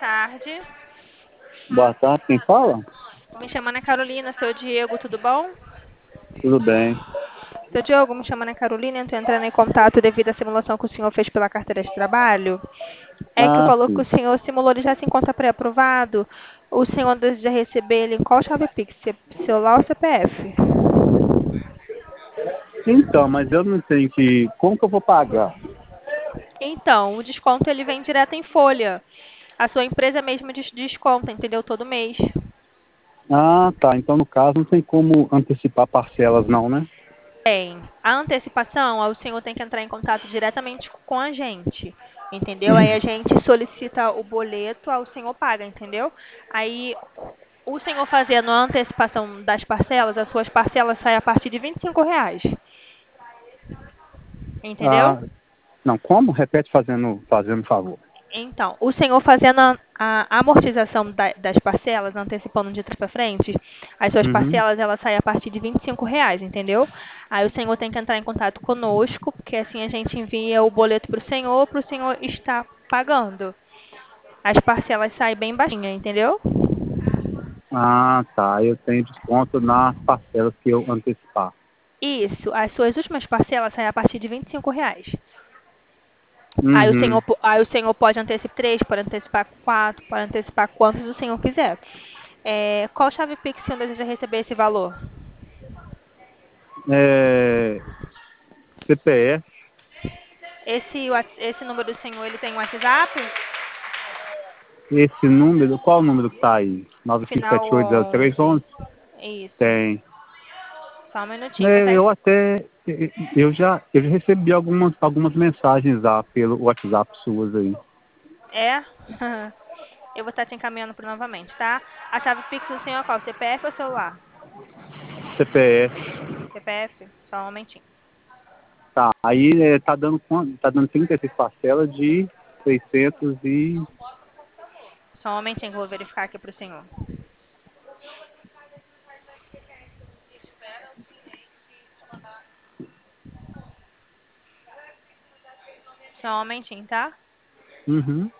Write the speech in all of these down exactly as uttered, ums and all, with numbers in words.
tarde. Boa tarde, quem fala? Me chamo Ana Carolina, seu Diego, tudo bom? Tudo bem. Seu Diogo, me chamo Ana Carolina, eu estou entrando em contato devido à simulação que o senhor fez pela carteira de trabalho. É que Ah, falou que sim. o senhor simulou, ele já se encontra pré-aprovado. O senhor deseja receber ele em qual chave Pix? Ce- Celular ou C P F? Então, mas eu não tenho que... Como que eu vou pagar? Então, o desconto ele vem direto em folha. A sua empresa mesmo des- desconta, entendeu? Todo mês. Ah, tá. Então, no caso, não tem como antecipar parcelas, não, né? Tem. A antecipação, o senhor tem que entrar em contato diretamente com a gente, entendeu? Aí a gente solicita o boleto, aí o senhor paga, entendeu? Aí o senhor fazendo a antecipação das parcelas, as suas parcelas saem a partir de vinte e cinco reais, entendeu? Ah, não, como? Repete fazendo, fazendo favor. Então, o senhor fazendo a, a amortização da- das parcelas, antecipando de trás para frente, as suas Uhum. parcelas elas saem a partir de vinte e cinco reais, entendeu? Aí o senhor tem que entrar em contato conosco, porque assim a gente envia o boleto para o senhor, para o senhor estar pagando. As parcelas saem bem baixinhas, entendeu? Ah, tá. Eu tenho desconto nas parcelas que eu antecipar. Isso, as suas últimas parcelas saem a partir de vinte e cinco reais. Aí o senhor, Uhum. po- aí o senhor pode antecipar três, pode antecipar quatro, pode antecipar quantos o senhor quiser. É, qual chave Pix o senhor deseja receber esse valor? É... C P F, Esse, Whats- esse número do senhor, ele tem WhatsApp? esse número, qual o número que tá aí? nove cinco Final sete oito zero três um um. onze. Isso. Tem. Só um minutinho, que É, tá... eu até eu já eu já recebi algumas algumas mensagens lá pelo WhatsApp suas aí. É? Eu vou estar te encaminhando por novamente, tá? A chave Pix do senhor é qual? C P F ou celular? C P F. C P F? Só um momentinho. Tá. Aí é, tá dando quanto? Tá dando trinta e seis parcelas de seiscentos e Só um momentinho que eu vou verificar aqui pro senhor. Só um momentinho, tá? uhum.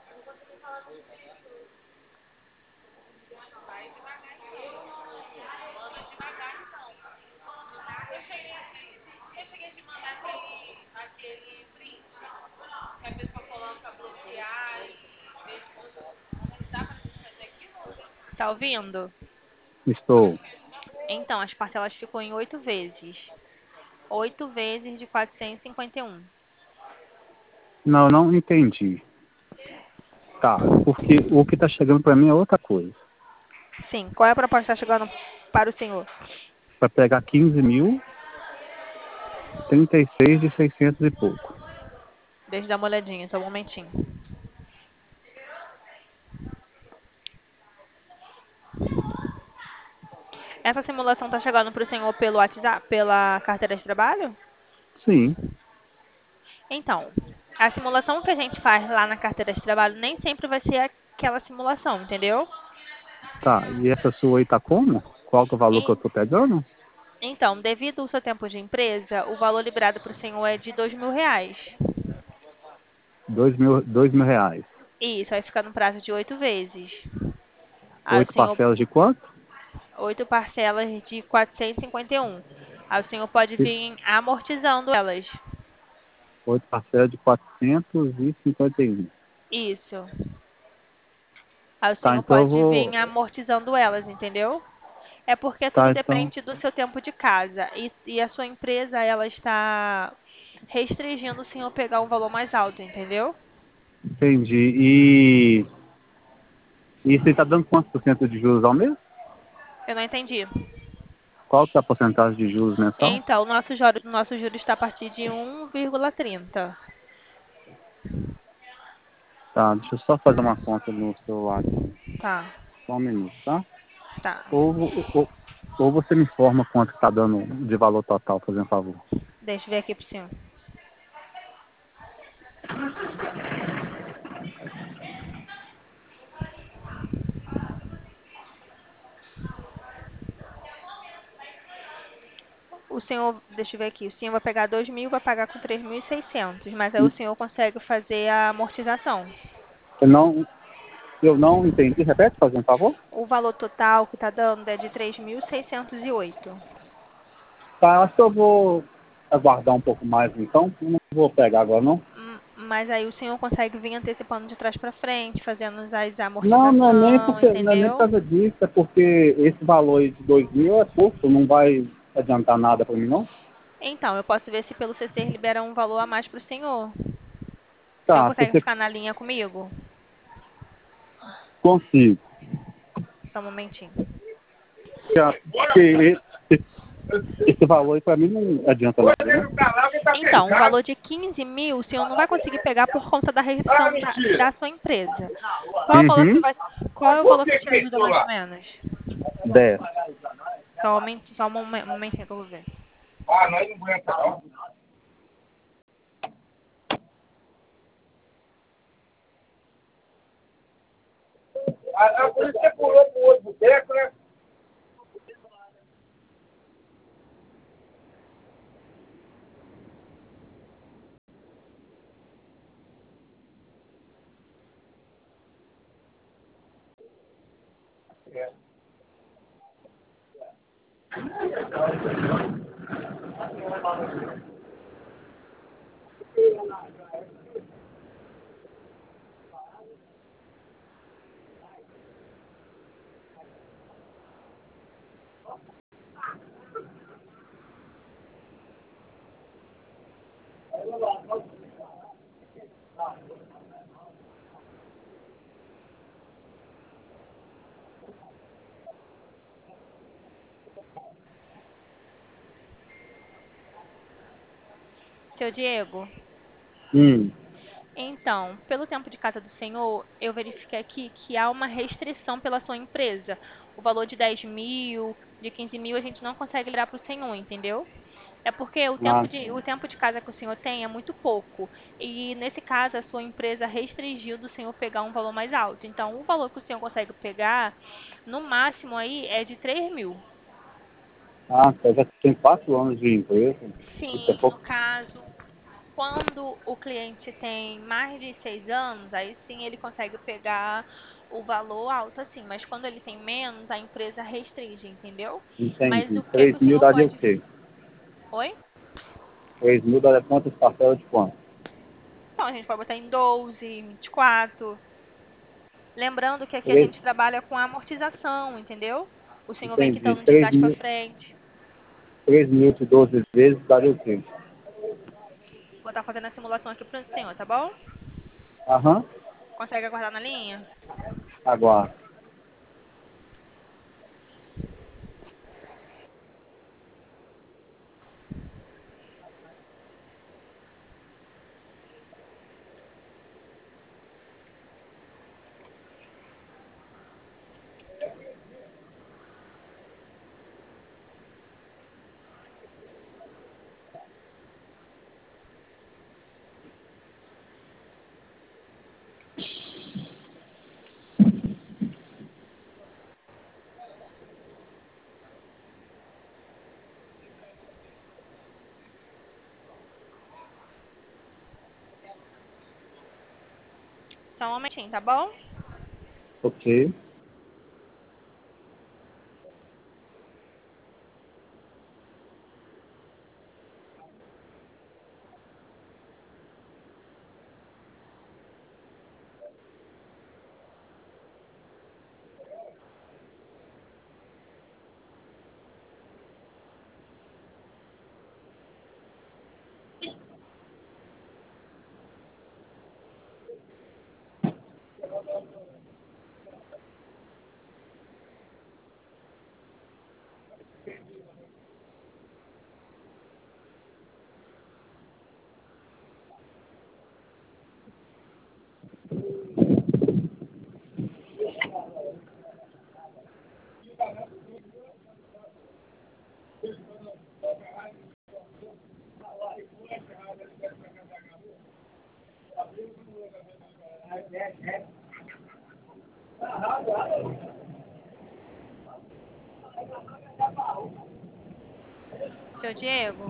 Tá ouvindo? Estou. Então, as parcelas ficam em oito vezes. Oito vezes de quatrocentos e cinquenta e um. Não, não entendi. Tá, porque o que tá chegando para mim é outra coisa. Sim. Qual é a proposta que está chegando para o senhor? Para pegar quinze mil, trinta e seis de seiscentos e pouco. Deixa eu dar uma olhadinha, só um momentinho. Essa simulação está chegando para o senhor pelo WhatsApp, pela carteira de trabalho? Sim. Então, a simulação que a gente faz lá na carteira de trabalho nem sempre vai ser aquela simulação, entendeu? Tá, e essa sua aí tá como? Qual que é o valor que eu E- tô pegando? então, devido ao seu tempo de empresa, o valor liberado para o senhor é de dois mil reais. Dois mil, dois mil reais. Isso, vai ficar no prazo de oito vezes. Aí o Oito senhor, parcelas de quanto? oito parcelas de quatrocentos e cinquenta e um. Aí o senhor pode vir amortizando elas. Oito parcelas de quatrocentos e cinquenta e um. Isso. Aí o Tá, senhor então eu pode vir vou. amortizando elas, entendeu? É porque tudo Tá, então. depende do seu tempo de casa. E, e a sua empresa, ela está restringindo o senhor pegar um valor mais alto, entendeu? Entendi. E. E você tá dando quantos por cento de juros ao mês? Eu não entendi. Qual que é a porcentagem de juros mensal? Então, o nosso juro, nosso juro está a partir de um vírgula trinta. Tá, deixa eu só fazer uma conta no celular aqui. Tá, Só um minuto, tá? tá. Ou, ou, ou você me informa quanto que tá dando de valor total, fazendo favor. Deixa eu ver aqui pro senhor. O senhor, deixa eu ver aqui, o senhor vai pegar dois mil, vai pagar com três mil e seiscentos, mas aí o senhor consegue fazer a amortização. Eu não. Eu não entendi. Repete, fazendo um favor? O valor total que está dando é de três mil seiscentos e oito. Tá, acho que eu vou aguardar um pouco mais então. Eu não vou pegar agora, não. Hum, Mas aí o senhor consegue vir antecipando de trás para frente, fazendo as Não, não é nem amortização, porque, não é nem por entendeu? causa disso, é porque esse valor aí de dois mil é pouco, não vai adiantar nada para mim, não? Então, eu posso ver se pelo C C libera um valor a mais para o senhor. O senhor Tá, se consegue você ficar na linha comigo? consigo. Só um momentinho. Porque esse, esse valor aí para mim não adianta nada, né? Então, o valor de quinze mil, o senhor não vai conseguir pegar por conta da restrição da, da sua empresa. Qual é o valor que Uhum. vai, qual é o valor que te ajuda mais ou menos? dez. Só um momentinho, só um momen- um momentinho que eu vou ver. Ah, nós não aguenta não. Ah, não, por isso que você pulou pro outro boteco, né? Seu Diego, Hum. então, pelo tempo de casa do senhor, eu verifiquei aqui que há uma restrição pela sua empresa. O valor de dez mil, de quinze mil, a gente não consegue ligar para o senhor, entendeu? É porque o tempo Ah, de, o tempo de casa que o senhor tem é muito pouco. E nesse caso, a sua empresa restringiu do senhor pegar um valor mais alto. Então, o valor que o senhor consegue pegar, no máximo aí, é de três mil. ah, eu já tenho quatro anos de empresa. Isso é Sim, no pouco. caso, quando o cliente tem mais de seis anos, aí sim ele consegue pegar o valor alto assim, mas quando ele tem menos, a empresa restringe, entendeu? Mas Entendi. o que que três o mil senhor daria o pode... quê? Oi? três mil daria quantas parcelas de quanto? Então, a gente pode botar em doze, vinte e quatro. Lembrando que aqui a três, gente trabalha com amortização, entendeu? O senhor vem entendi. quitando de três trás para mil, frente. três mil de doze vezes daria o quê? Vou estar fazendo a simulação aqui para o senhor, tá bom? Aham. Consegue aguardar na linha? Aguardo. Só um momentinho, tá bom? Ok. Seu Diego?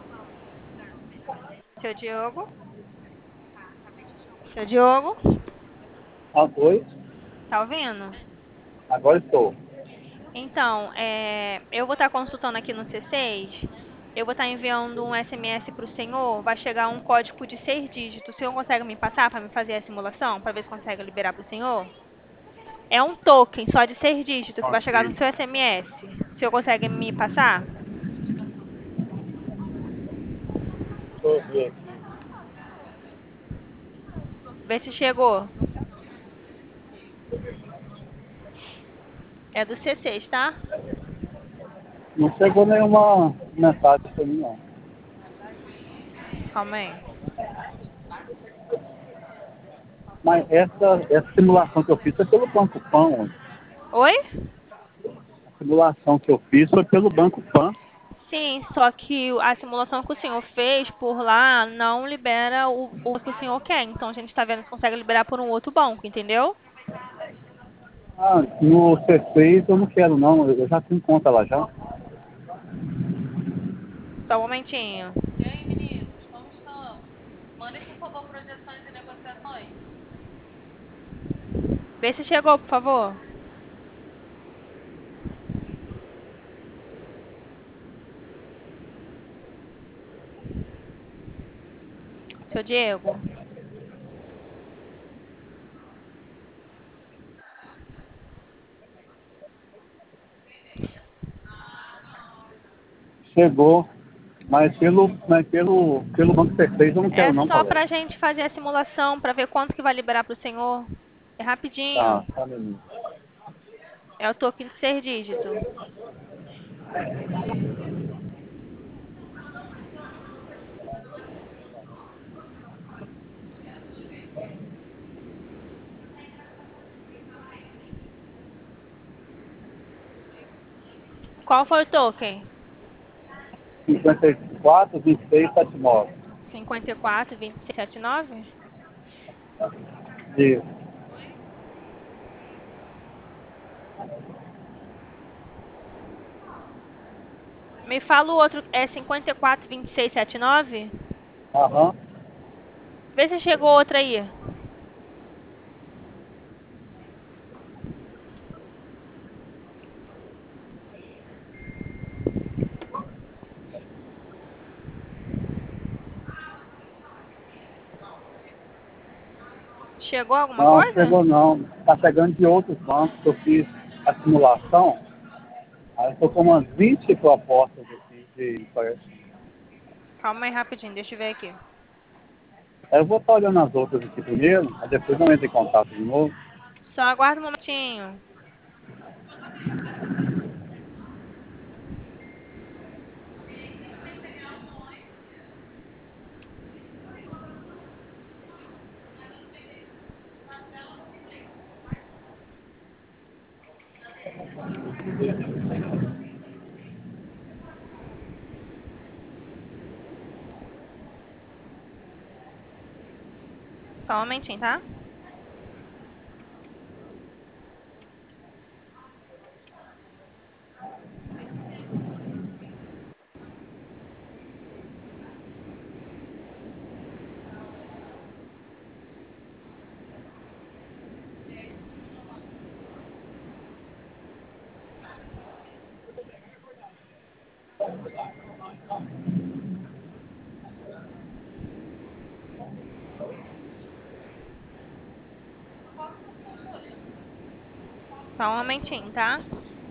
Seu Diogo? Seu Diogo? Ah, dois. Tá ouvindo? Agora estou. Então, é, eu vou estar consultando aqui no C seis. Eu vou estar enviando um S M S para o senhor. Vai chegar um código de seis dígitos. O senhor consegue me passar para me fazer a simulação? Para ver se consegue liberar para o senhor? É um token só de seis dígitos que vai chegar no Ok. seu S M S. O senhor consegue me passar? Deixa eu ver aqui. Vê se chegou. É do C seis, tá? Não chegou nenhuma mensagem para mim, não. Calma aí. Mas essa, essa simulação que eu fiz foi pelo Banco Pan. Oi? A simulação que eu fiz foi pelo Banco Pan. Sim, só que a simulação que o senhor fez por lá não libera o, o que o senhor quer. Então a gente está vendo se consegue liberar por um outro banco, entendeu? Ah, no C seis eu não quero, não. Eu já tenho conta lá já. Só um momentinho. E aí, meninos, como estão? Mandem, por favor, projeções e negociações. Vê se chegou, por favor. Seu Diego. Chegou. Mas pelo, mas pelo, pelo Banco C seis eu não É quero, não, só palestra. pra gente fazer a simulação, pra ver quanto que vai liberar pro senhor. É Tá, rapidinho. tá, menino. É o token de seis dígitos. Qual foi o token? cinquenta e quatro, vinte e seis, setenta e nove. cinquenta e quatro, vinte e seis, setenta e nove? Isso. Me fala o outro, é cinquenta e quatro, vinte e seis, setenta e nove? Aham. Vê se chegou outra aí. Chegou alguma Não, coisa? chegou não. Tá chegando de outros bancos que eu fiz a simulação. Aí eu tô com umas vinte propostas aqui de empréstimo. Calma aí rapidinho, deixa eu ver aqui. Aí eu vou estar olhando as outras aqui primeiro, aí depois eu entro em contato de novo. Só aguarda um momentinho. Só um momentinho, tá? Só um momentinho, tá?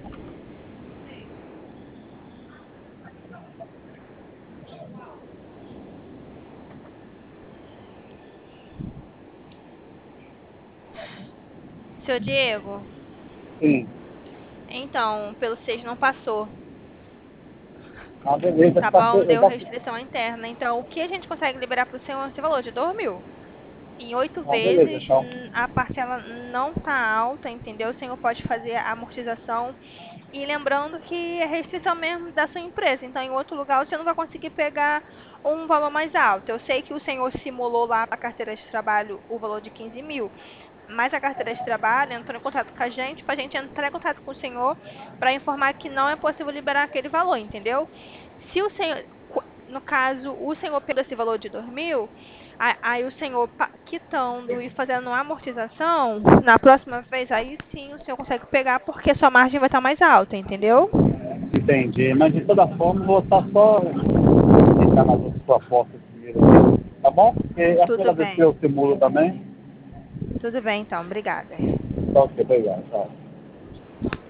Seu Diego, Sim. então, pelo seis não passou, Ah, beleza, tá eu já, bom? eu Deu já, restrição interna. Então, o que a gente consegue liberar pro senhor é esse valor de dois mil. Em oito ah, beleza, vezes, então. hum, a parcela não tá alta, entendeu? O senhor pode fazer a amortização. E lembrando que é restrição mesmo da sua empresa. Então, em outro lugar, você não vai conseguir pegar um valor mais alto. Eu sei que o senhor simulou lá para a carteira de trabalho o valor de quinze mil. Mas a carteira de trabalho entrou em contato com a gente, para a gente entrar em contato com o senhor, para informar que não é possível liberar aquele valor, entendeu? Se o senhor, no caso, o senhor pegou esse valor de dois mil, A- Aí o senhor pa- quitando e fazendo uma amortização, na próxima vez, aí sim o senhor consegue pegar porque sua margem vai estar mais alta, entendeu? Entendi. Mas de toda forma, vou estar só ficar nas outras propostas primeiro. Tá bom? Porque a Tudo primeira vez que bem. eu simulo também. Tudo bem, então. Obrigada. Tá ok, obrigado. Tchau.